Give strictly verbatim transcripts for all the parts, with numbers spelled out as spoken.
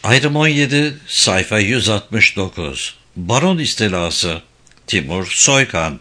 Ayrım on yedi, sayfa yüz altmış dokuz. Baron istilası. Timur Soykan.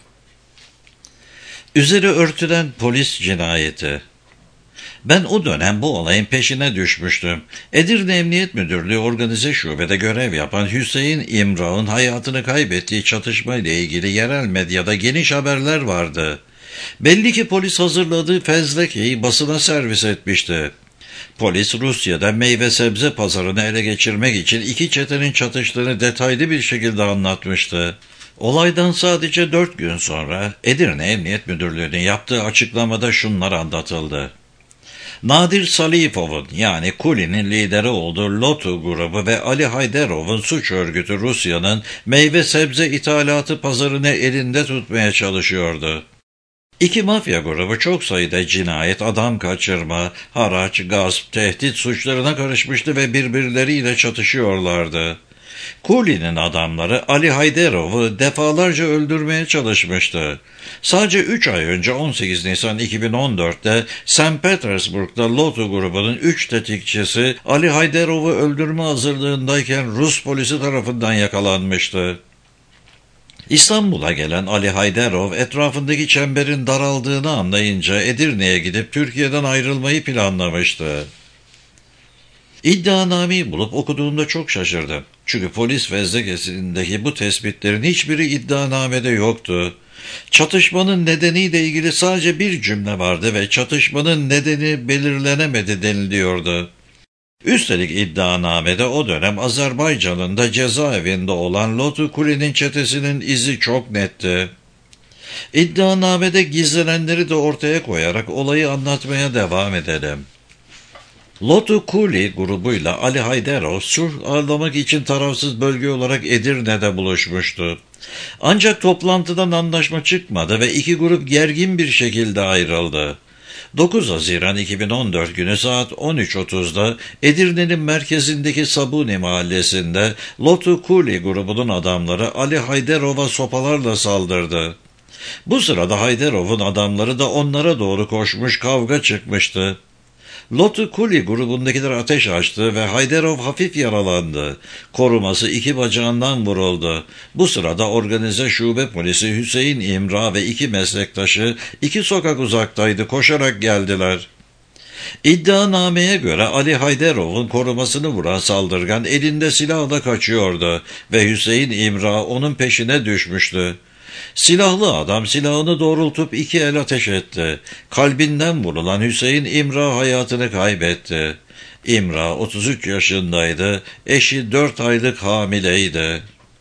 Üzeri örtülen polis cinayeti. Ben o dönem bu olayın peşine düşmüştüm. Edirne Emniyet Müdürlüğü Organize Şube'de görev yapan Hüseyin İmrağ'ın hayatını kaybettiği çatışmayla ilgili yerel medyada geniş haberler vardı. Belli ki polis hazırladığı fezlekeyi basına servis etmişti. Polis Rusya'da meyve sebze pazarını ele geçirmek için iki çetenin çatıştığını detaylı bir şekilde anlatmıştı. Olaydan sadece dört gün sonra Edirne Emniyet Müdürlüğü'nün yaptığı açıklamada şunlar anlatıldı. Nadir Salifov'un yani Kuli'nin lideri olduğu Lotu grubu ve Ali Haydarov'un suç örgütü Rusya'nın meyve sebze ithalatı pazarını elinde tutmaya çalışıyordu. İki mafya grubu çok sayıda cinayet, adam kaçırma, haraç, gasp, tehdit suçlarına karışmıştı ve birbirleriyle çatışıyorlardı. Kuli'nin adamları Ali Haydarov'u defalarca öldürmeye çalışmıştı. Sadece üç ay önce on sekiz Nisan iki bin on dört'te Sankt Petersburg'da Lotu grubunun üç tetikçisi Ali Haydarov'u öldürme hazırlığındayken Rus polisi tarafından yakalanmıştı. İstanbul'a gelen Ali Haydarov etrafındaki çemberin daraldığını anlayınca Edirne'ye gidip Türkiye'den ayrılmayı planlamıştı. İddianameyi bulup okuduğumda çok şaşırdım. Çünkü polis fezlekesindeki bu tespitlerin hiçbiri iddianamede yoktu. Çatışmanın nedeniyle ilgili sadece bir cümle vardı ve çatışmanın nedeni belirlenemedi deniliyordu. Üstelik iddianamede o dönem Azerbaycan'ın da cezaevinde olan Lotu Kuli'nin çetesinin izi çok netti. İddianamede gizlenenleri de ortaya koyarak olayı anlatmaya devam edelim. Lotu Kuli grubuyla Ali Haydarov sulh ağırlamak için tarafsız bölge olarak Edirne'de buluşmuştu. Ancak toplantıdan anlaşma çıkmadı ve iki grup gergin bir şekilde ayrıldı. dokuz Haziran iki bin on dört günü saat on üç otuzda Edirne'nin merkezindeki Sabuni mahallesinde Lotu Kuli grubunun adamları Ali Haydarov'a sopalarla saldırdı. Bu sırada Haydarov'un adamları da onlara doğru koşmuş, kavga çıkmıştı. Lotu Kuli grubundakiler ateş açtı ve Haydarov hafif yaralandı. Koruması iki bacağından vuruldu. Bu sırada organize şube polisi Hüseyin İmra ve iki meslektaşı iki sokak uzaktaydı, koşarak geldiler. İddianameye göre Ali Haydarov'un korumasını vuran saldırgan elinde silahla kaçıyordu ve Hüseyin İmra onun peşine düşmüştü. Silahlı adam silahını doğrultup iki el ateş etti. Kalbinden vurulan Hüseyin İmra hayatını kaybetti. İmra otuz üç yaşındaydı, eşi dört aylık hamileydi.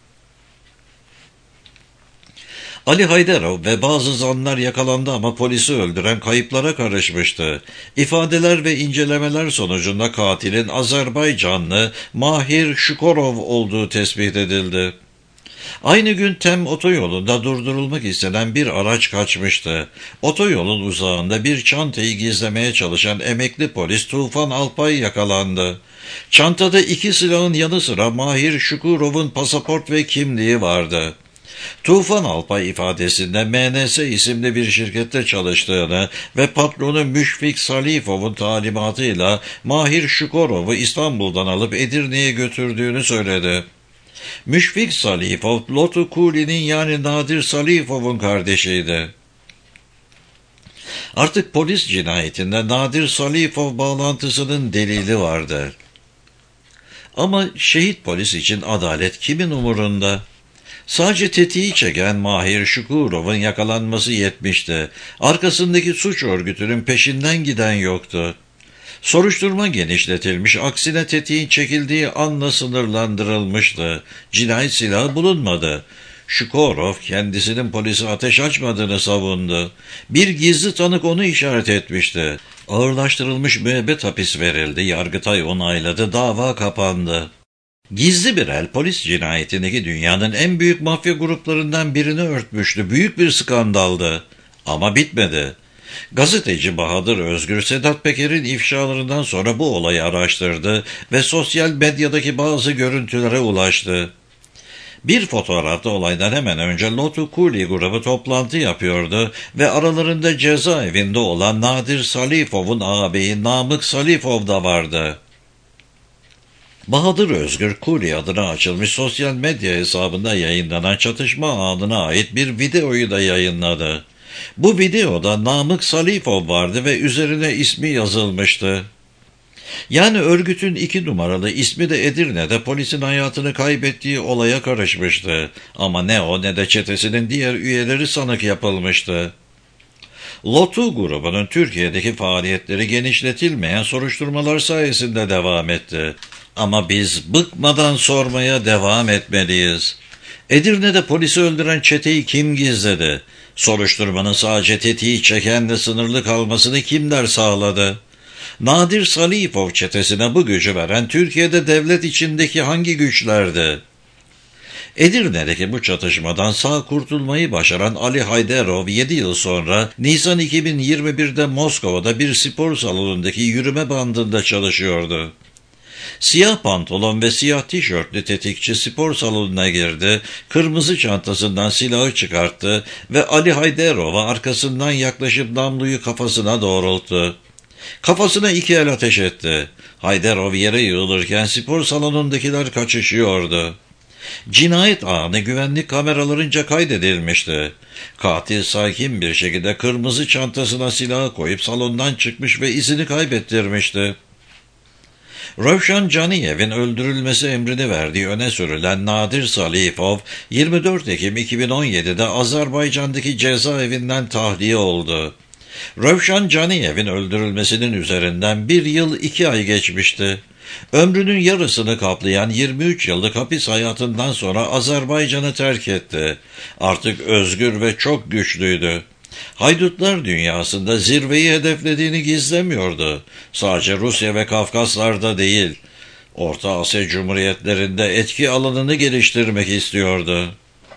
Ali Haydarov ve bazı zanlar yakalandı ama polisi öldüren kayıplara karışmıştı. İfadeler ve incelemeler sonucunda katilin Azerbaycanlı Mahir Shukurov olduğu tespit edildi. Aynı gün Tem otoyolunda durdurulmak istenen bir araç kaçmıştı. Otoyolun uzağında bir çantayı gizlemeye çalışan emekli polis Tufan Alpay yakalandı. Çantada iki silahın yanı sıra Mahir Shukurov'un pasaport ve kimliği vardı. Tufan Alpay ifadesinde M N S isimli bir şirkette çalıştığını ve patronu Müşfik Salifov'un talimatıyla Mahir Shukurov'u İstanbul'dan alıp Edirne'ye götürdüğünü söyledi. Müşfik Salifov, Lotu Kuli'nin yani Nadir Salifov'un kardeşiydi. Artık polis cinayetinde Nadir Salifov bağlantısının delili vardı. Ama şehit polis için adalet kimin umurunda? Sadece tetiği çeken Mahir Shukurov'un yakalanması yetmişti. Arkasındaki suç örgütünün peşinden giden yoktu. Soruşturma genişletilmiş, aksine tetiğin çekildiği anla sınırlandırılmıştı. Cinayet silahı bulunmadı. Shukurov kendisinin polise ateş açmadığını savundu. Bir gizli tanık onu işaret etmişti. Ağırlaştırılmış müebbet hapis verildi, Yargıtay onayladı, dava kapandı. Gizli bir el polis cinayetindeki dünyanın en büyük mafya gruplarından birini örtmüştü. Büyük bir skandaldı. Ama bitmedi. Gazeteci Bahadır Özgür, Sedat Peker'in ifşalarından sonra bu olayı araştırdı ve sosyal medyadaki bazı görüntülere ulaştı. Bir fotoğrafta olaydan hemen önce Lotu Kuli grubu toplantı yapıyordu ve aralarında cezaevinde olan Nadir Salifov'un ağabeyi Namık Salifov da vardı. Bahadır Özgür Kuli adına açılmış sosyal medya hesabında yayınlanan çatışma anına ait bir videoyu da yayınladı. Bu videoda Namık Salifov vardı ve üzerine ismi yazılmıştı. Yani örgütün iki numaralı ismi de Edirne'de polisin hayatını kaybettiği olaya karışmıştı. Ama ne o ne de çetesinin diğer üyeleri sanık yapılmıştı. Lotu grubunun Türkiye'deki faaliyetleri genişletilmeyen soruşturmalar sayesinde devam etti. Ama biz bıkmadan sormaya devam etmeliyiz. Edirne'de polisi öldüren çeteyi kim gizledi? Soruşturmanın sadece tetiği çekenle sınırlı kalmasını kimler sağladı? Nadir Salifov çetesine bu gücü veren Türkiye'de devlet içindeki hangi güçlerdi? Edirne'deki bu çatışmadan sağ kurtulmayı başaran Ali Haydarov yedi yıl sonra Nisan iki bin yirmi bir'de Moskova'da bir spor salonundaki yürüme bandında çalışıyordu. Siyah pantolon ve siyah tişörtlü tetikçi spor salonuna girdi, kırmızı çantasından silahı çıkarttı ve Ali Haydarov'a arkasından yaklaşıp namluyu kafasına doğrulttu. Kafasına iki el ateş etti. Haydarov yere yığılırken spor salonundakiler kaçışıyordu. Cinayet anı güvenlik kameralarınca kaydedilmişti. Katil sakin bir şekilde kırmızı çantasına silahı koyup salondan çıkmış ve izini kaybettirmişti. Rövşan Caniyev'in öldürülmesi emrini verdiği öne sürülen Nadir Salifov, yirmi dört Ekim iki bin on yedi'de Azerbaycan'daki cezaevinden tahliye oldu. Rövşan Caniyev'in öldürülmesinin üzerinden bir yıl iki ay geçmişti. Ömrünün yarısını kaplayan yirmi üç yıllık hapis hayatından sonra Azerbaycan'ı terk etti. Artık özgür ve çok güçlüydü. Haydutlar dünyasında zirveyi hedeflediğini gizlemiyordu. Sadece Rusya ve Kafkaslar'da değil, Orta Asya Cumhuriyetlerinde etki alanını geliştirmek istiyordu.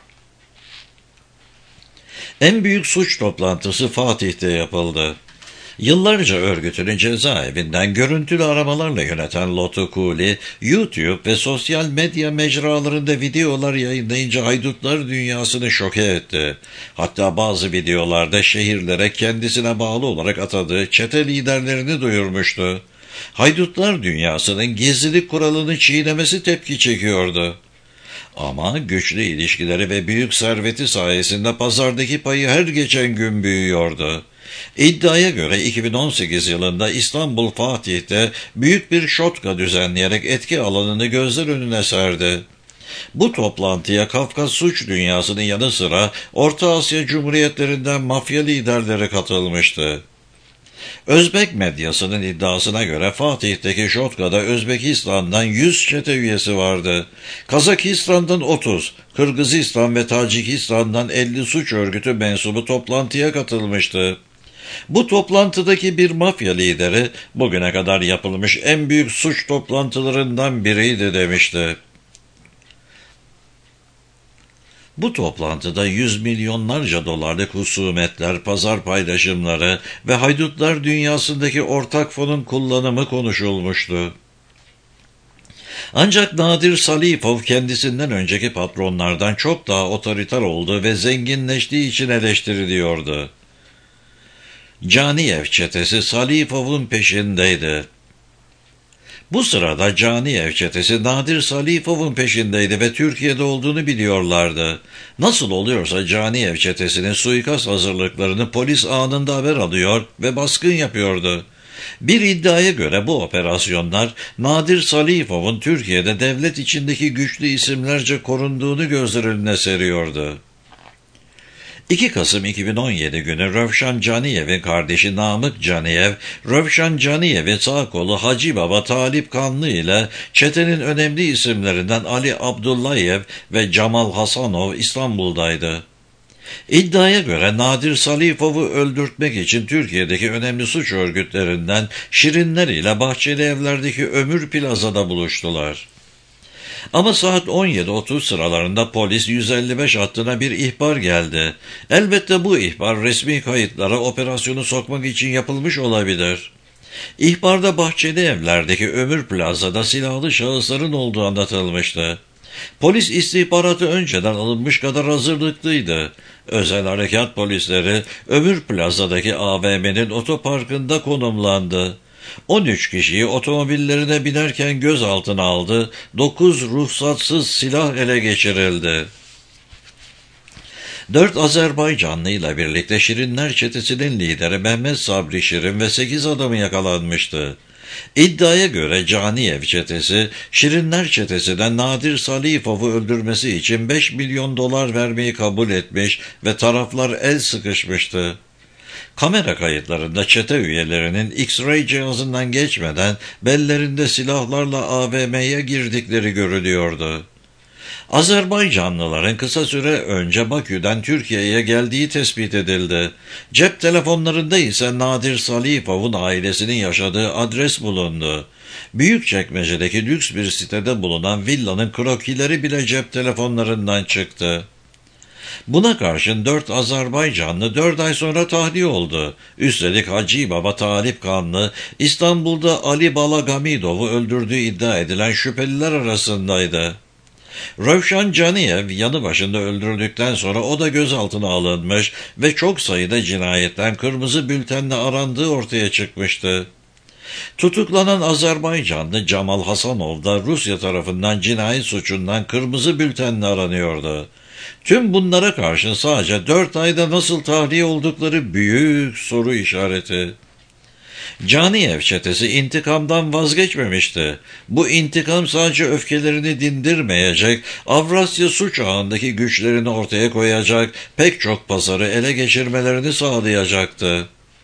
En büyük suç toplantısı Fatih'te yapıldı. Yıllarca örgütünü cezaevinden görüntülü aramalarla yöneten Lotu Kuli, YouTube ve sosyal medya mecralarında videolar yayınlayınca haydutlar dünyasını şoke etti. Hatta bazı videolarda şehirlere kendisine bağlı olarak atadığı çete liderlerini duyurmuştu. Haydutlar dünyasının gizlilik kuralını çiğnemesi tepki çekiyordu. Ama güçlü ilişkileri ve büyük serveti sayesinde pazardaki payı her geçen gün büyüyordu. İddiaya göre iki bin on sekiz yılında İstanbul Fatih'te büyük bir şotka düzenleyerek etki alanını gözler önüne serdi. Bu toplantıya Kafkas suç dünyasının yanı sıra Orta Asya Cumhuriyetlerinden mafya liderleri katılmıştı. Özbek medyasının iddiasına göre Fatih'teki şotkada Özbekistan'dan yüz çete üyesi vardı. Kazakistan'dan otuz, Kırgızistan ve Tacikistan'dan elli suç örgütü mensubu toplantıya katılmıştı. Bu toplantıdaki bir mafya lideri bugüne kadar yapılmış en büyük suç toplantılarından biriydi demişti. Bu toplantıda yüz milyonlarca dolarlık husumetler, pazar paylaşımları ve haydutlar dünyasındaki ortak fonun kullanımı konuşulmuştu. Ancak Nadir Salifov kendisinden önceki patronlardan çok daha otoriter olduğu ve zenginleştiği için eleştiriliyordu. Caniyev çetesi Salifov'un peşindeydi. Bu sırada Caniyev çetesi Nadir Salifov'un peşindeydi ve Türkiye'de olduğunu biliyorlardı. Nasıl oluyorsa Caniyev çetesinin suikast hazırlıklarını polis anında haber alıyor ve baskın yapıyordu. Bir iddiaya göre bu operasyonlar Nadir Salifov'un Türkiye'de devlet içindeki güçlü isimlerce korunduğunu gözler önüne seriyordu. iki Kasım iki bin on yedi günü Rövşan Caniyev'in kardeşi Namık Caniyev, Rövşan Caniyev'in sağ kolu Hacı Baba Talip Kanlı ile çetenin önemli isimlerinden Ali Abdullayev ve Cemal Hasanov İstanbul'daydı. İddiaya göre Nadir Salifov'u öldürtmek için Türkiye'deki önemli suç örgütlerinden Şirinler ile Bahçeli Evler'deki Ömür Plaza'da buluştular. Ama saat on yedi otuz sıralarında polis yüz elli beş hattına bir ihbar geldi. Elbette bu ihbar resmi kayıtlara operasyonu sokmak için yapılmış olabilir. İhbarda Bahçeli Evler'deki Ömür Plaza'da silahlı şahısların olduğu anlatılmıştı. Polis istihbaratı önceden alınmış kadar hazırlıklıydı. Özel harekat polisleri Ömür Plaza'daki A V M'nin otoparkında konumlandı. on üç kişiyi otomobillerine binerken gözaltına aldı, dokuz ruhsatsız silah ele geçirildi. Dört Azerbaycanlı ile birlikte Şirinler Çetesi'nin lideri Mehmet Sabri Şirin ve sekiz adamı yakalanmıştı. İddiaya göre Caniyev Çetesi, Şirinler Çetesi'den Nadir Salifov'u öldürmesi için beş milyon dolar vermeyi kabul etmiş ve taraflar el sıkışmıştı. Kamera kayıtlarında çete üyelerinin X-ray cihazından geçmeden bellerinde silahlarla A V M'ye girdikleri görülüyordu. Azerbaycanlıların kısa süre önce Bakü'den Türkiye'ye geldiği tespit edildi. Cep telefonlarında ise Nadir Salifov'un ailesinin yaşadığı adres bulundu. Büyükçekmece'deki lüks bir sitede bulunan villanın krokileri bile cep telefonlarından çıktı. Buna karşın dört Azerbaycanlı dört ay sonra tahliye oldu. Üstelik Hacı Baba Talip Kanlı, İstanbul'da Ali Balagamidov'u öldürdüğü iddia edilen şüpheliler arasındaydı. Rövşan Caniyev yanı başında öldürüldükten sonra o da gözaltına alınmış ve çok sayıda cinayetten kırmızı bültenle arandığı ortaya çıkmıştı. Tutuklanan Azerbaycanlı Cemal Hasanov da Rusya tarafından cinayet suçundan kırmızı bültenle aranıyordu. Tüm bunlara karşın sadece dört ayda nasıl tahliye oldukları büyük soru işareti. Caniyev çetesi intikamdan vazgeçmemişti. Bu intikam sadece öfkelerini dindirmeyecek, Avrasya suç ağındaki güçlerini ortaya koyacak, pek çok pazarı ele geçirmelerini sağlayacaktı.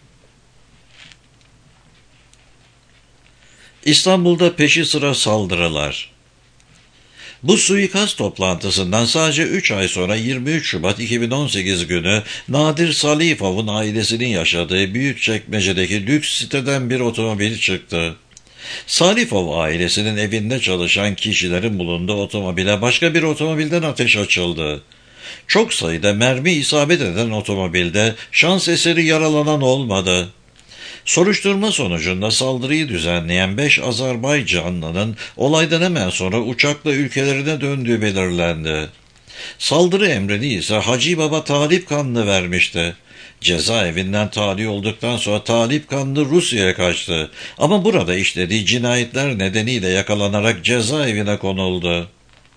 İstanbul'da peşi sıra saldırılar. Bu suikast toplantısından sadece üç ay sonra yirmi üç Şubat iki bin on sekiz günü Nadir Salifov'un ailesinin yaşadığı Büyükçekmece'deki lüks siteden bir otomobil çıktı. Salifov ailesinin evinde çalışan kişilerin bulunduğu otomobile başka bir otomobilden ateş açıldı. Çok sayıda mermi isabet eden otomobilde şans eseri yaralanan olmadı. Soruşturma sonucunda saldırıyı düzenleyen beş Azerbaycanlı'nın olaydan hemen sonra uçakla ülkelerine döndüğü belirlendi. Saldırı emrini ise Hacı Baba Talip Kanlı vermişti. Cezaevinden tahliye olduktan sonra Talip Kanlı Rusya'ya kaçtı ama burada işlediği cinayetler nedeniyle yakalanarak cezaevine konuldu.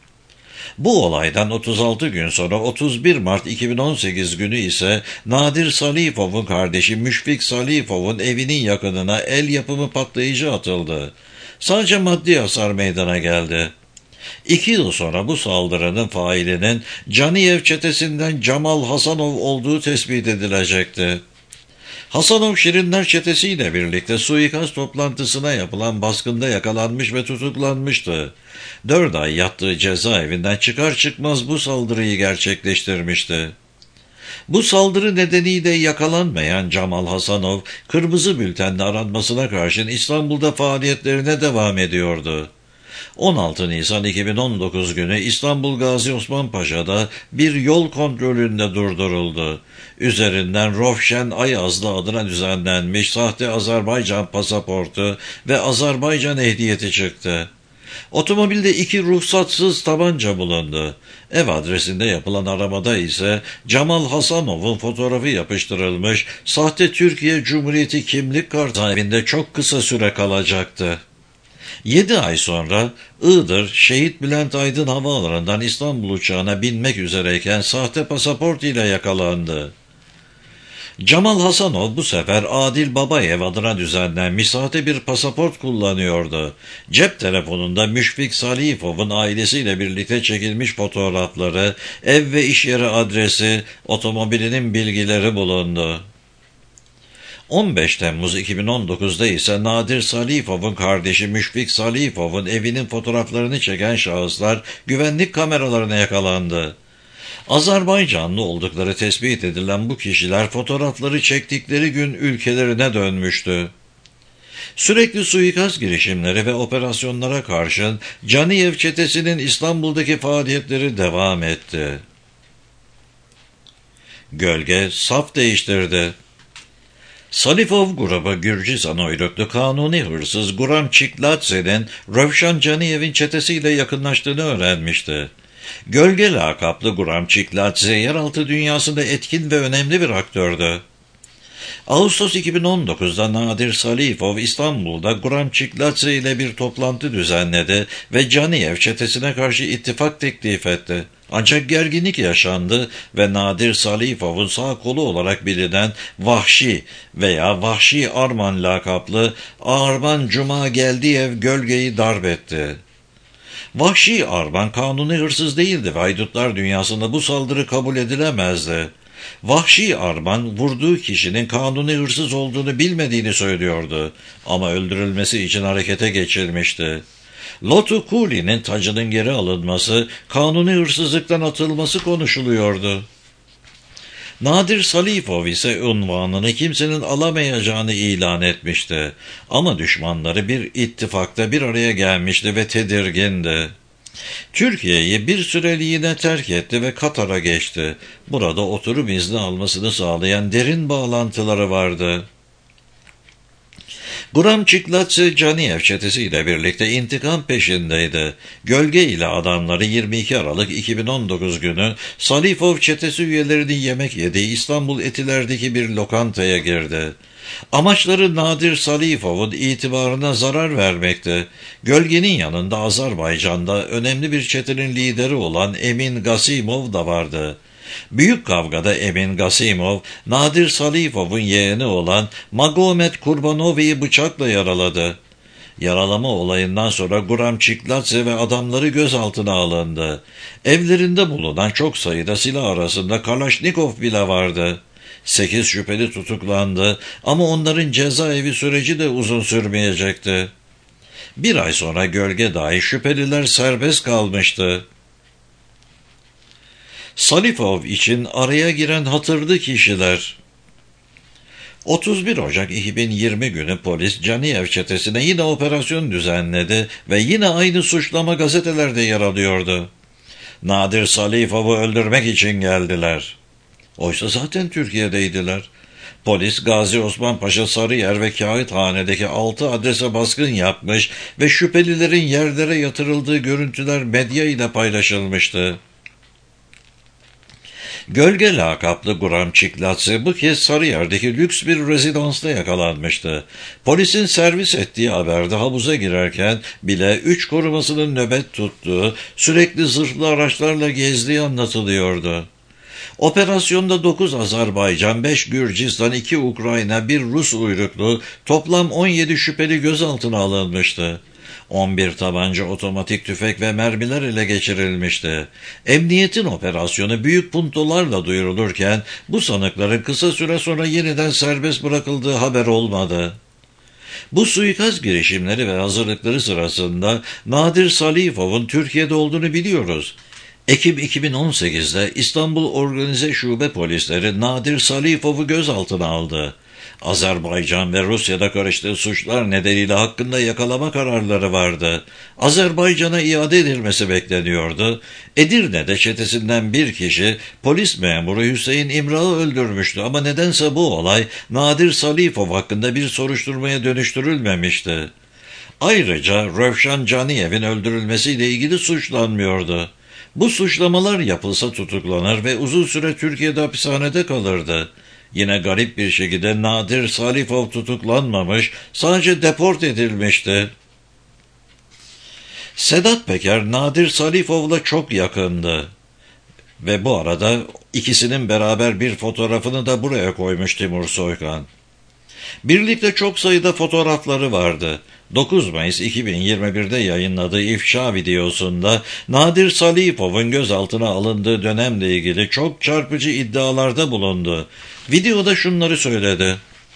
Bu olaydan otuz altı gün sonra otuz bir Mart iki bin on sekiz günü ise Nadir Salifov'un kardeşi Müşfik Salifov'un evinin yakınına el yapımı patlayıcı atıldı. Sadece maddi hasar meydana geldi. İki yıl sonra bu saldırının failinin Caniyev çetesinden Cemal Hasanov olduğu tespit edilecekti. Hasanov Şirinler çetesiyle birlikte suikast toplantısına yapılan baskında yakalanmış ve tutuklanmıştı. Dört ay yattığı cezaevinden çıkar çıkmaz bu saldırıyı gerçekleştirmişti. Bu saldırı nedeniyle yakalanmayan Cemal Hasanov, kırmızı bültenle aranmasına karşın İstanbul'da faaliyetlerine devam ediyordu. on altı Nisan iki bin on dokuz günü İstanbul Gazi Osman Paşa'da bir yol kontrolünde durduruldu. Üzerinden Rofşen Ayazlı adına düzenlenmiş sahte Azerbaycan pasaportu ve Azerbaycan ehliyeti çıktı. Otomobilde iki ruhsatsız tabanca bulundu. Ev adresinde yapılan aramada ise Cemal Hasanov'un fotoğrafı yapıştırılmış, sahte Türkiye Cumhuriyeti kimlik kartı evinde çok kısa süre kalacaktı. Yedi ay sonra Iğdır Şehit Bülent Aydın Havaalanı'ndan İstanbul uçağına binmek üzereyken sahte pasaport ile yakalandı. Cemal Hasanov bu sefer Adil Babayev adına düzenlenmiş sahte bir pasaport kullanıyordu. Cep telefonunda Müşfik Salifov'un ailesiyle birlikte çekilmiş fotoğrafları, ev ve iş yeri adresi, otomobilinin bilgileri bulundu. on beş Temmuz iki bin on dokuzda ise Nadir Salifov'un kardeşi Müşfik Salifov'un evinin fotoğraflarını çeken şahıslar güvenlik kameralarına yakalandı. Azerbaycanlı oldukları tespit edilen bu kişiler fotoğrafları çektikleri gün ülkelerine dönmüştü. Sürekli suikast girişimleri ve operasyonlara karşın Caniyev çetesinin İstanbul'daki faaliyetleri devam etti. Gölge saf değiştirdi. Salifov grubu Gürcistan uyruklu kanuni hırsız Guram Çikladze'nin Rövşan Caniyev'in çetesiyle yakınlaştığını öğrenmişti. Gölge lakaplı Guram Çikladze yeraltı dünyasında etkin ve önemli bir aktördü. Ağustos iki bin on dokuzda Nadir Salifov İstanbul'da Guram Çikladze ile bir toplantı düzenledi ve Caniyev çetesine karşı ittifak teklif etti. Ancak gerginlik yaşandı ve Nadir Salifov'un sağ kolu olarak bilinen Vahşi veya Vahşi Arman lakaplı Arman Cumageldiyev gölgeyi darp etti. Vahşi Arman kanuni hırsız değildi ve haydutlar dünyasında bu saldırı kabul edilemezdi. Vahşi Arman vurduğu kişinin kanuni hırsız olduğunu bilmediğini söylüyordu ama öldürülmesi için harekete geçilmişti. Lotu Kuli'nin tacının geri alınması, kanuni hırsızlıktan atılması konuşuluyordu. Nadir Salifov ise unvanını kimsenin alamayacağını ilan etmişti. Ama düşmanları bir ittifakta bir araya gelmişti ve tedirgindi. Türkiye'yi bir süreliğine terk etti ve Katar'a geçti. Burada oturum izni almasını sağlayan derin bağlantıları vardı. Guram Çikladze Caniyev çetesiyle birlikte intikam peşindeydi. Gölge ile adamları yirmi iki Aralık iki bin on dokuz günü Salifov çetesi üyelerinin yemek yediği İstanbul Etiler'deki bir lokantaya girdi. Amaçları Nadir Salifov'un itibarına zarar vermekti. Gölgenin yanında Azerbaycan'da önemli bir çetenin lideri olan Emin Gasimov da vardı. Büyük kavgada Emin Gasimov, Nadir Salifov'un yeğeni olan Magomed Kurbanovi'yi bıçakla yaraladı. Yaralama olayından sonra Guram Çikladze ve adamları gözaltına alındı. Evlerinde bulunan çok sayıda silah arasında Kalaşnikov bile vardı. Sekiz şüpheli tutuklandı ama onların cezaevi süreci de uzun sürmeyecekti. Bir ay sonra gölge dahi şüpheliler serbest kalmıştı. Salifov için araya giren hatırlı kişiler. otuz bir Ocak iki bin yirmi günü polis Caniyev çetesine yine operasyon düzenledi ve yine aynı suçlama gazetelerde yer alıyordu. Nadir Salifov'u öldürmek için geldiler. Oysa zaten Türkiye'deydiler. Polis Gazi Osman Paşa, Sarıyer ve Kağıthane'deki altı adrese baskın yapmış ve şüphelilerin yerlere yatırıldığı görüntüler medya ile paylaşılmıştı. Gölge lakaplı Guram Çikladze bu kez Sarıyer'deki lüks bir rezidansta yakalanmıştı. Polisin servis ettiği haberde havuza girerken bile üç korumasının nöbet tuttuğu, sürekli zırhlı araçlarla gezdiği anlatılıyordu. Operasyonda dokuz Azerbaycan, beş Gürcistan, iki Ukrayna, bir Rus uyruklu toplam on yedi şüpheli gözaltına alınmıştı. on bir tabanca, otomatik tüfek ve mermiler ele geçirilmişti. Emniyetin operasyonu büyük puntolarla duyurulurken bu sanıkların kısa süre sonra yeniden serbest bırakıldığı haber olmadı. Bu suikast girişimleri ve hazırlıkları sırasında Nadir Salifov'un Türkiye'de olduğunu biliyoruz. Ekim iki bin on sekizde İstanbul Organize Şube Polisleri Nadir Salifov'u gözaltına aldı. Azerbaycan ve Rusya'da karıştığı suçlar nedeniyle hakkında yakalama kararları vardı. Azerbaycan'a iade edilmesi bekleniyordu. Edirne'de çetesinden bir kişi polis memuru Hüseyin İmrah'ı öldürmüştü ama nedense bu olay Nadir Salifov hakkında bir soruşturmaya dönüştürülmemişti. Ayrıca Rövşan Caniyev'in öldürülmesiyle ilgili suçlanmıyordu. Bu suçlamalar yapılsa tutuklanır ve uzun süre Türkiye'de hapishanede kalırdı. Yine garip bir şekilde Nadir Salifov tutuklanmamış, sadece deport edilmişti. Sedat Peker, Nadir Salifov'la çok yakındı. Ve bu arada ikisinin beraber bir fotoğrafını da buraya koymuş Timur Soykan. Birlikte çok sayıda fotoğrafları vardı. dokuz Mayıs iki bin yirmi birde yayınladığı ifşa videosunda Nadir Salipov'un gözaltına alındığı dönemle ilgili çok çarpıcı iddialarda bulundu. Videoda şunları söyledi.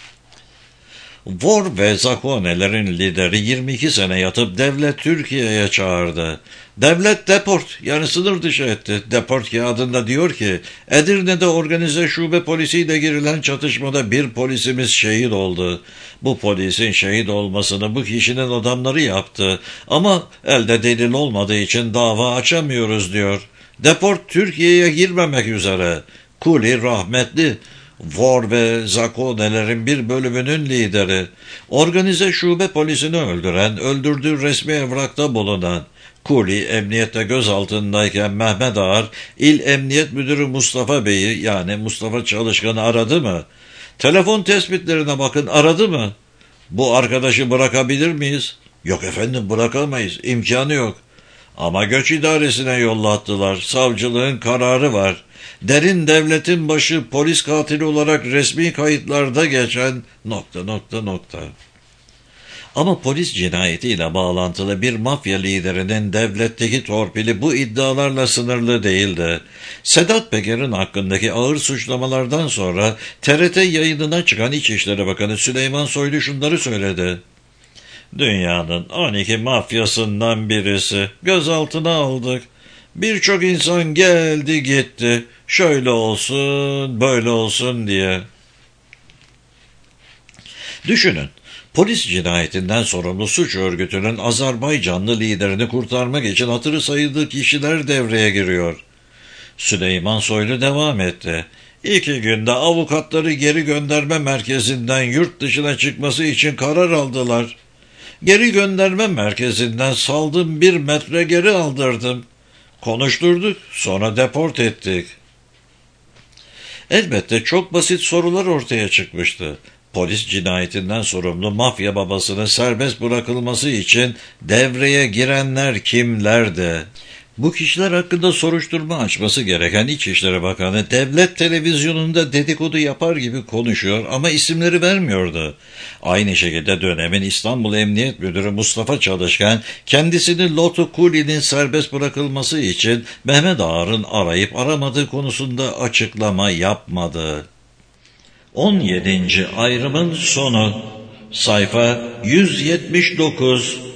Vor ve Zakonelerin lideri yirmi iki sene yatıp devlet Türkiye'ye çağırdı. Devlet deport yani sınır dışı etti. Deport kağıdında diyor ki Edirne'de organize şube polisiyle girilen çatışmada bir polisimiz şehit oldu. Bu polisin şehit olmasını bu kişinin adamları yaptı. Ama elde delil olmadığı için dava açamıyoruz diyor. Deport Türkiye'ye girmemek üzere. Kuli rahmetli. Vor ve Zakonelerin bir bölümünün lideri, organize şube polisini öldüren, öldürdüğü resmi evrakta bulunan, Kuli emniyette gözaltındayken Mehmet Ağar, İl Emniyet Müdürü Mustafa Bey'i yani Mustafa Çalışkan'ı aradı mı? Telefon tespitlerine bakın, aradı mı? Bu arkadaşı bırakabilir miyiz? Yok efendim, bırakamayız, imkanı yok. Ama göç idaresine yollattılar. Savcılığın kararı var. Derin devletin başı polis katili olarak resmi kayıtlarda geçen nokta nokta nokta. Ama polis cinayetiyle bağlantılı bir mafya liderinin devletteki torpili bu iddialarla sınırlı değildi. Sedat Peker'in hakkındaki ağır suçlamalardan sonra T R T yayınına çıkan İçişleri Bakanı Süleyman Soylu şunları söyledi. Dünyanın on iki mafyasından birisi. Gözaltına aldık. Birçok insan geldi gitti. Şöyle olsun, böyle olsun diye. Düşünün. Polis cinayetinden sorumlu suç örgütünün Azerbaycanlı liderini kurtarmak için hatırı sayılır kişiler devreye giriyor. Süleyman Soylu devam etti. İki günde avukatları geri gönderme merkezinden yurt dışına çıkması için karar aldılar. Geri gönderme merkezinden saldım, bir metre geri aldırdım. Konuşturduk, sonra deport ettik. Elbette çok basit sorular ortaya çıkmıştı. Polis cinayetinden sorumlu mafya babasının serbest bırakılması için devreye girenler kimlerdi? Bu kişiler hakkında soruşturma açması gereken İçişleri Bakanı devlet televizyonunda dedikodu yapar gibi konuşuyor ama isimleri vermiyordu. Aynı şekilde dönemin İstanbul Emniyet Müdürü Mustafa Çalışkan kendisini Loto Kuli'nin serbest bırakılması için Mehmet Ağar'ın arayıp aramadığı konusunda açıklama yapmadı. on yedinci ayrımın sonu sayfa yüz yetmiş dokuz